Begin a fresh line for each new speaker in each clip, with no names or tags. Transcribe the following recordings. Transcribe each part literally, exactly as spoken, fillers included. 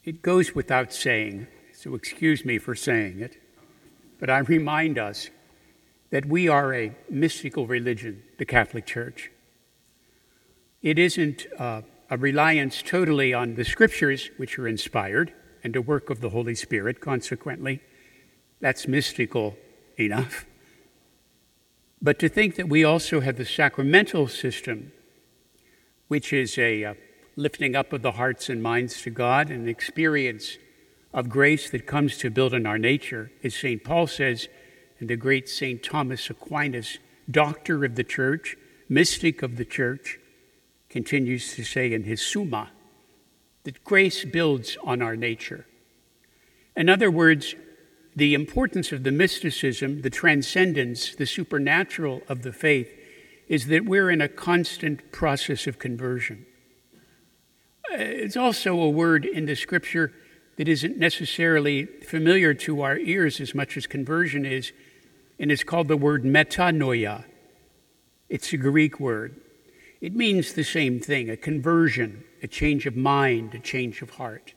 It goes without saying, so excuse me for saying it, but I remind us that we are a mystical religion, the Catholic Church. It isn't uh, a reliance totally on the Scriptures, which are inspired, and a work of the Holy Spirit, consequently. That's mystical enough. But to think that we also have the sacramental system, which is a uh, lifting up of the hearts and minds to God, an experience of grace that comes to build in our nature, as Saint Paul says, and the great Saint Thomas Aquinas, doctor of the Church, mystic of the Church, continues to say in his Summa, that grace builds on our nature. In other words, the importance of the mysticism, the transcendence, the supernatural of the faith is that we're in a constant process of conversion. It's also a word in the Scripture that isn't necessarily familiar to our ears as much as conversion is, and it's called the word metanoia. It's a Greek word. It means the same thing, a conversion, a change of mind, a change of heart.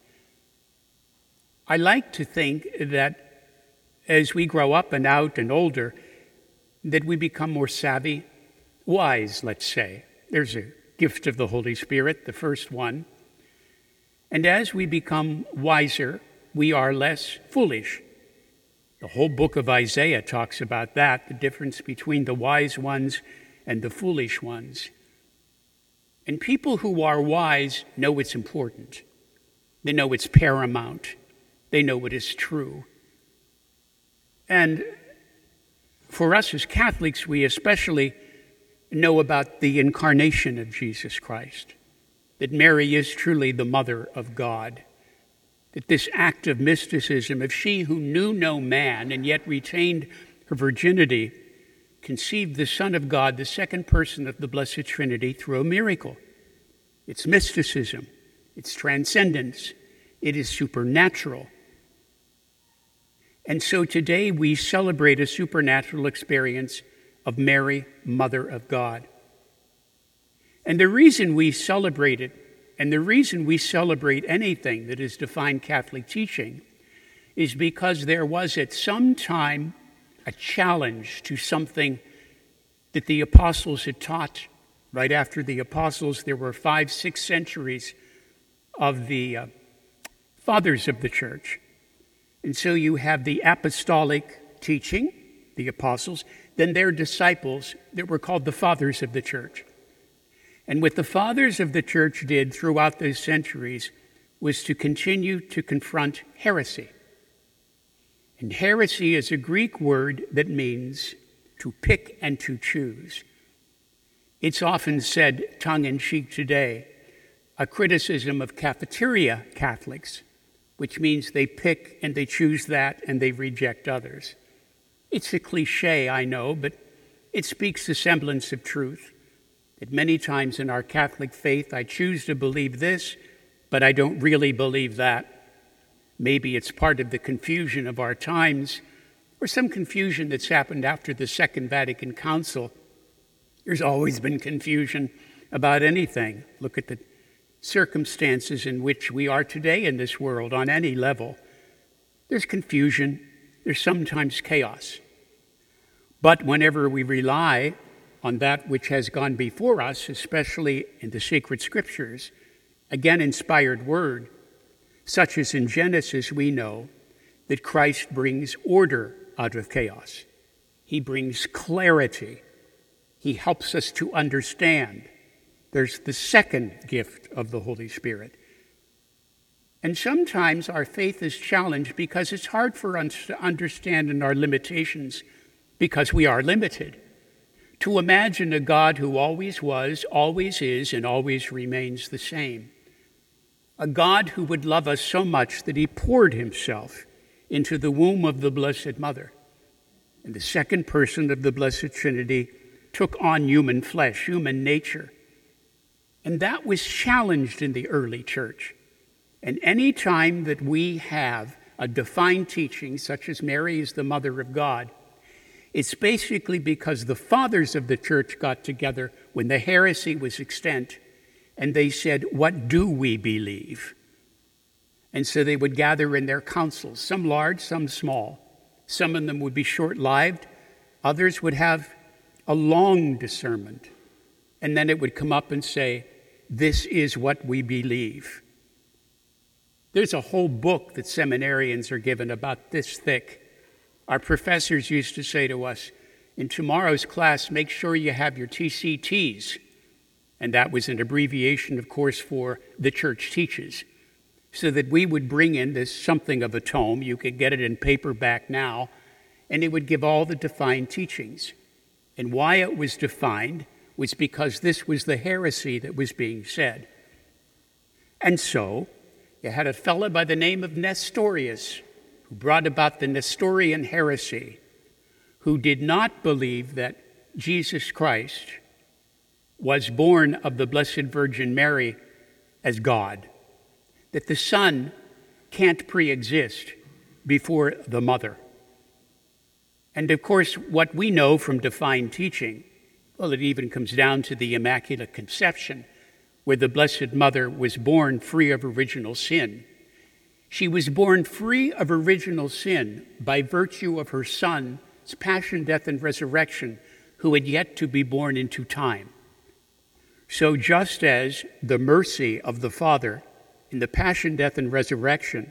I like to think that as we grow up and out and older, that we become more savvy, wise, let's say. There's a gift of the Holy Spirit, the first one. And as we become wiser, we are less foolish. The whole book of Isaiah talks about that, the difference between the wise ones and the foolish ones. And people who are wise know it's important. They know it's paramount. They know it is true. And for us as Catholics, we especially know about the incarnation of Jesus Christ, that Mary is truly the Mother of God, that this act of mysticism, of she who knew no man and yet retained her virginity, conceived the Son of God, the second person of the Blessed Trinity, through a miracle. It's mysticism, it's transcendence, it is supernatural. And so today we celebrate a supernatural experience of Mary, Mother of God. And the reason we celebrate it, and the reason we celebrate anything that is defined Catholic teaching, is because there was at some time a challenge to something that the apostles had taught. Right after the apostles, there were five, six centuries of the uh, fathers of the church. And so you have the apostolic teaching, the apostles, then their disciples that were called the fathers of the church. And what the fathers of the church did throughout those centuries was to continue to confront heresy. And heresy is a Greek word that means to pick and to choose. It's often said, tongue-in-cheek today, a criticism of cafeteria Catholics, which means they pick and they choose that and they reject others. It's a cliche, I know, but it speaks the semblance of truth. That many times in our Catholic faith, I choose to believe this, but I don't really believe that. Maybe it's part of the confusion of our times, or some confusion that's happened after the Second Vatican Council. There's always been confusion about anything. Look at the circumstances in which we are today in this world on any level. There's confusion. There's sometimes chaos. But whenever we rely on that which has gone before us, especially in the sacred scriptures, again, inspired word, such as in Genesis, we know that Christ brings order out of chaos. He brings clarity. He helps us to understand. There's the second gift of the Holy Spirit. And sometimes our faith is challenged because it's hard for us to understand in our limitations because we are limited. To imagine a God who always was, always is, and always remains the same. A God who would love us so much that he poured himself into the womb of the Blessed Mother. And the second person of the Blessed Trinity took on human flesh, human nature. And that was challenged in the early church. And any time that we have a defined teaching, such as Mary is the Mother of God, it's basically because the fathers of the church got together when the heresy was extant, and they said, what do we believe? And so they would gather in their councils, some large, some small. Some of them would be short-lived. Others would have a long discernment. And then it would come up and say, this is what we believe. There's a whole book that seminarians are given about this thick. Our professors used to say to us, in tomorrow's class, make sure you have your T C Ts. And that was an abbreviation, of course, for the church teaches. So that we would bring in this something of a tome. You could get it in paperback now. And it would give all the defined teachings. And why it was defined was because this was the heresy that was being said. And so, you had a fellow by the name of Nestorius, who brought about the Nestorian heresy, who did not believe that Jesus Christ was born of the Blessed Virgin Mary as God, that the Son can't pre-exist before the Mother. And of course, what we know from defined teaching, well, it even comes down to the Immaculate Conception, where the Blessed Mother was born free of original sin. She was born free of original sin by virtue of her Son's passion, death, and resurrection, who had yet to be born into time. So just as the mercy of the Father in the passion, death, and resurrection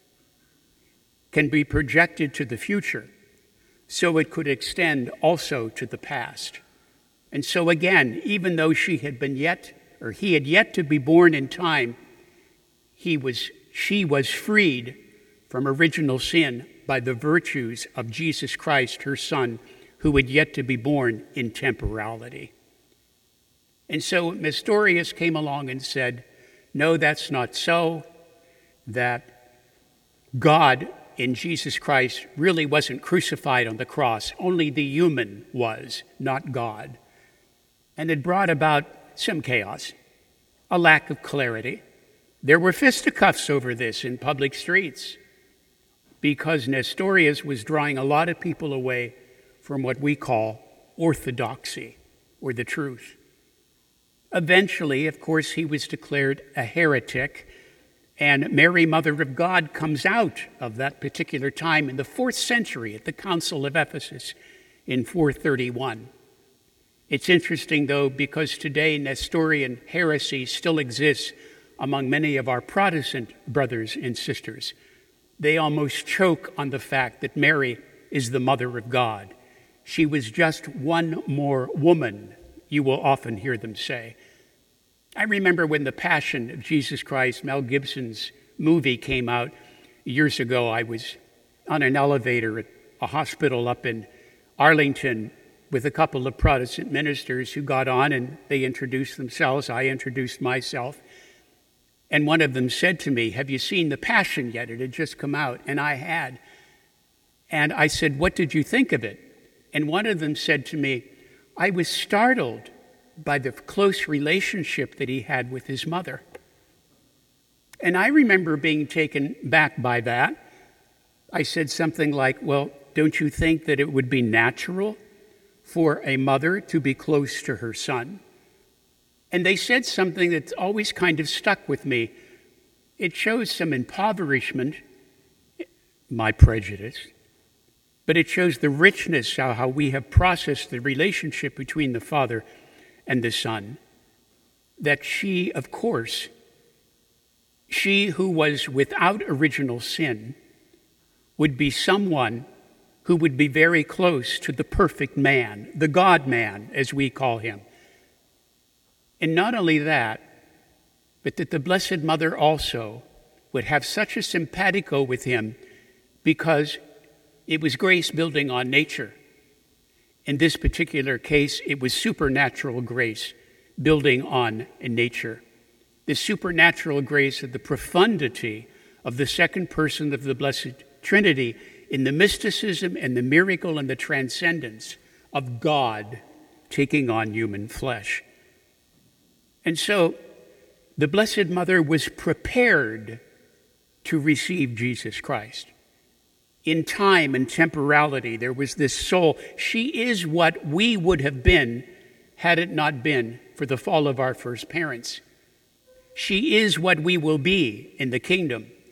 can be projected to the future, so it could extend also to the past. And so again, even though she had been yet, or he had yet to be born in time, he was, she was freed from original sin by the virtues of Jesus Christ, her Son, who had yet to be born in temporality. And so Nestorius came along and said, no, that's not so, that God in Jesus Christ really wasn't crucified on the cross. Only the human was, not God. And it brought about some chaos, a lack of clarity. There were fisticuffs over this in public streets because Nestorius was drawing a lot of people away from what we call orthodoxy, or the truth. Eventually, of course, he was declared a heretic, and Mary, Mother of God, comes out of that particular time in the fourth century at the Council of Ephesus in four thirty-one. It's interesting, though, because today Nestorian heresy still exists among many of our Protestant brothers and sisters. They almost choke on the fact that Mary is the Mother of God. She was just one more woman, you will often hear them say. I remember when The Passion of Jesus Christ, Mel Gibson's movie, came out years ago. I was on an elevator at a hospital up in Arlington with a couple of Protestant ministers who got on and they introduced themselves. I introduced myself. And one of them said to me, have you seen The Passion yet? It had just come out. And I had. And I said, what did you think of it? And one of them said to me, I was startled by the close relationship that he had with his mother. And I remember being taken back by that. I said something like, well, don't you think that it would be natural for a mother to be close to her son? And they said something that's always kind of stuck with me. It shows some impoverishment, my prejudice, but it shows the richness, how, how we have processed the relationship between the Father and the Son. That she, of course, she who was without original sin, would be someone who would be very close to the perfect man, the God-man, as we call him. And not only that, but that the Blessed Mother also would have such a simpatico with him because it was grace building on nature. In this particular case, it was supernatural grace building on nature. The supernatural grace of the profundity of the second person of the Blessed Trinity in the mysticism and the miracle and the transcendence of God taking on human flesh. And so the Blessed Mother was prepared to receive Jesus Christ. In time and temporality, there was this soul. She is what we would have been had it not been for the fall of our first parents. She is what we will be in the kingdom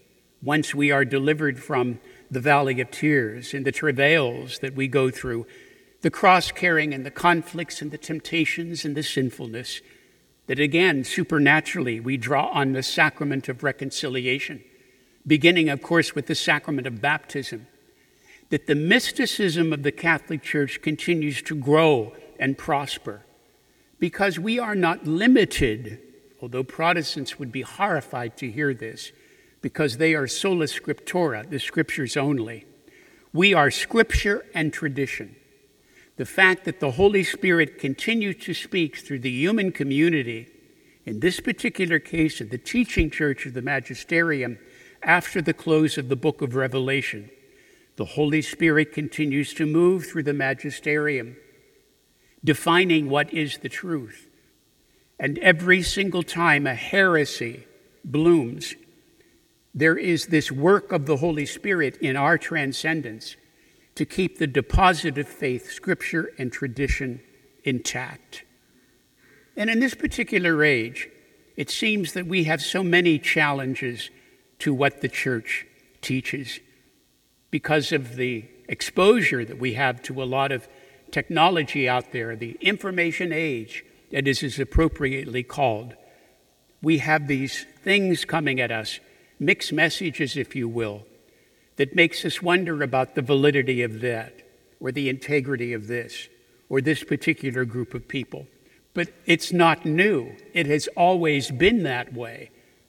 once we are delivered from the valley of tears and the travails that we go through, the cross-carrying and the conflicts and the temptations and the sinfulness, that again, supernaturally, we draw on the sacrament of reconciliation, beginning, of course, with the sacrament of baptism, that the mysticism of the Catholic Church continues to grow and prosper, because we are not limited, although Protestants would be horrified to hear this, because they are sola scriptura, the scriptures only. We are scripture and tradition. The fact that the Holy Spirit continues to speak through the human community, in this particular case of the teaching church of the Magisterium, after the close of the book of Revelation, the Holy Spirit continues to move through the Magisterium, defining what is the truth. And every single time a heresy blooms, there is this work of the Holy Spirit in our transcendence to keep the deposit of faith, scripture, and tradition intact. And in this particular age, it seems that we have so many challenges to what the church teaches because of the exposure that we have to a lot of technology out there, the information age, that is as appropriately called. We have these things coming at us, mixed messages, if you will, that makes us wonder about the validity of that, or the integrity of this, or this particular group of people. But it's not new. It has always been that way.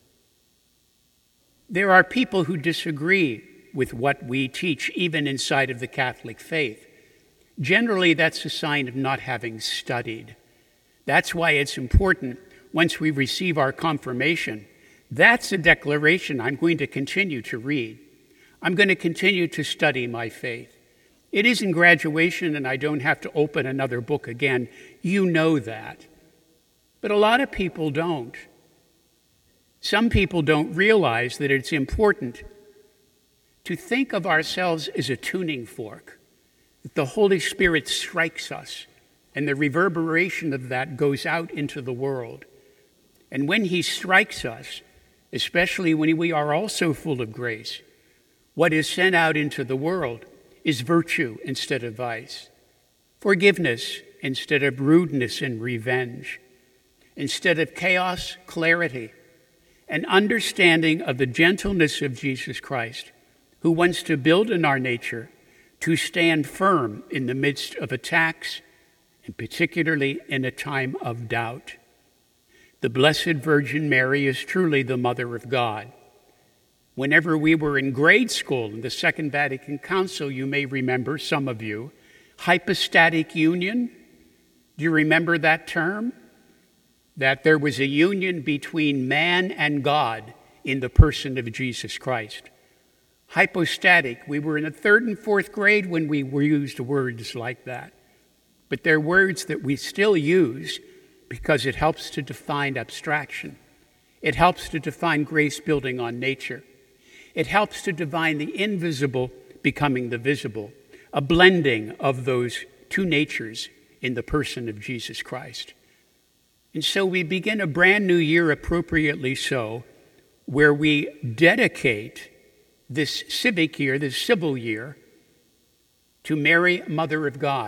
There are people who disagree with what we teach, even inside of the Catholic faith. Generally, that's a sign of not having studied. That's why it's important, once we receive our confirmation, that's a declaration I'm going to continue to read. I'm going to continue to study my faith. It isn't graduation and I don't have to open another book again. You know that. But a lot of people don't. Some people don't realize that it's important to think of ourselves as a tuning fork, that the Holy Spirit strikes us, and the reverberation of that goes out into the world. And when he strikes us, especially when we are also full of grace, what is sent out into the world is virtue instead of vice, forgiveness instead of rudeness and revenge, instead of chaos, clarity, an understanding of the gentleness of Jesus Christ, who wants to build in our nature to stand firm in the midst of attacks, and particularly in a time of doubt. The Blessed Virgin Mary is truly the Mother of God. Whenever we were in grade school in the Second Vatican Council, you may remember, some of you, hypostatic union. Do you remember that term? That there was a union between man and God in the person of Jesus Christ. Hypostatic, we were in the third and fourth grade when we used words like that. But they're words that we still use because it helps to define abstraction. It helps to define grace building on nature. It helps to define the invisible becoming the visible, a blending of those two natures in the person of Jesus Christ. And so we begin a brand new year, appropriately so, where we dedicate this civic year, this civil year, to Mary, Mother of God.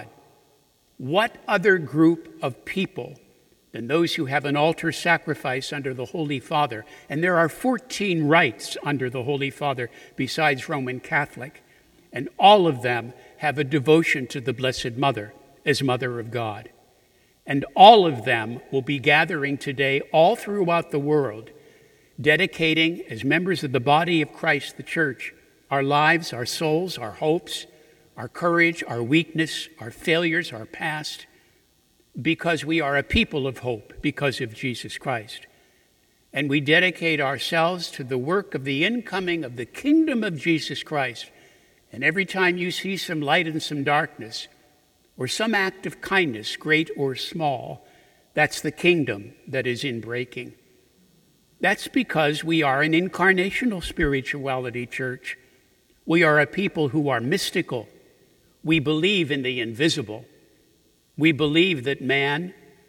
What other group of people than those who have an altar sacrifice under the Holy Father? And there are fourteen rites under the Holy Father besides Roman Catholic, and all of them have a devotion to the Blessed Mother as Mother of God. And all of them will be gathering today all throughout the world, dedicating, as members of the body of Christ, the Church, our lives, our souls, our hopes, our courage, our weakness, our failures, our past, because we are a people of hope because of Jesus Christ. And we dedicate ourselves to the work of the incoming of the kingdom of Jesus Christ. And every time you see some light and some darkness, or some act of kindness, great or small, that's the kingdom that is in breaking. That's because we are an incarnational spirituality church. We are a people who are mystical. We believe in the invisible. We believe that man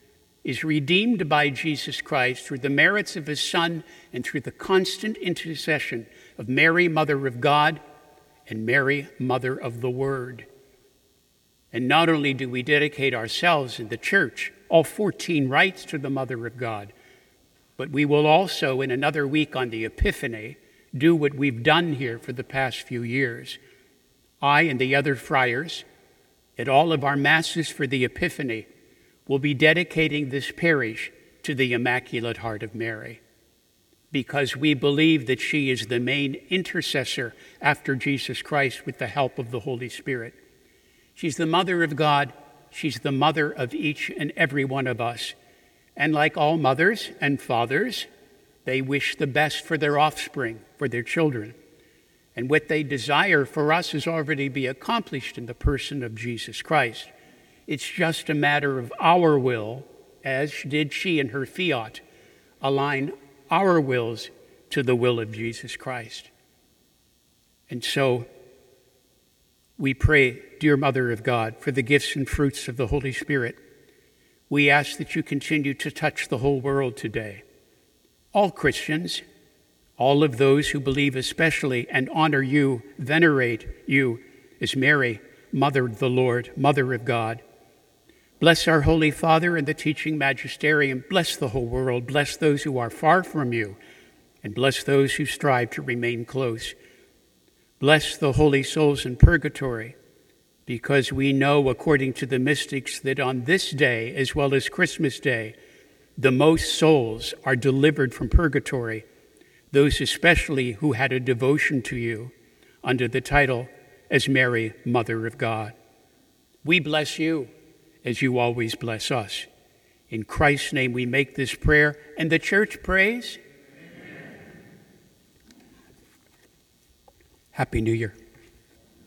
is redeemed by Jesus Christ through the merits of his Son and through the constant intercession of Mary, Mother of God, and Mary, Mother of the Word. And not only do we dedicate ourselves in the church, all fourteen rites to the Mother of God, but we will also, in another week on the Epiphany, do what we've done here for the past few years. I and the other friars, at all of our masses for the Epiphany, will be dedicating this parish to the Immaculate Heart of Mary, because we believe that she is the main intercessor after Jesus Christ with the help of the Holy Spirit. She's the Mother of God. She's the mother of each and every one of us. And like all mothers and fathers, they wish the best for their offspring, for their children. And what they desire for us has already been accomplished in the person of Jesus Christ. It's just a matter of our will, as did she in her fiat, align our wills to the will of Jesus Christ. And so we pray, dear Mother of God, for the gifts and fruits of the Holy Spirit. We ask that you continue to touch the whole world today. All Christians, all of those who believe especially and honor you, venerate you as Mary, Mother of the Lord, Mother of God. Bless our Holy Father and the teaching magisterium. Bless the whole world. Bless those who are far from you, and bless those who strive to remain close. Bless the holy souls in purgatory, because we know, according to the mystics, that on this day, as well as Christmas Day, the most souls are delivered from purgatory, those especially who had a devotion to you under the title as Mary, Mother of God. We bless you as you always bless us. In Christ's name we make this prayer, and the church prays. Amen. Happy New Year.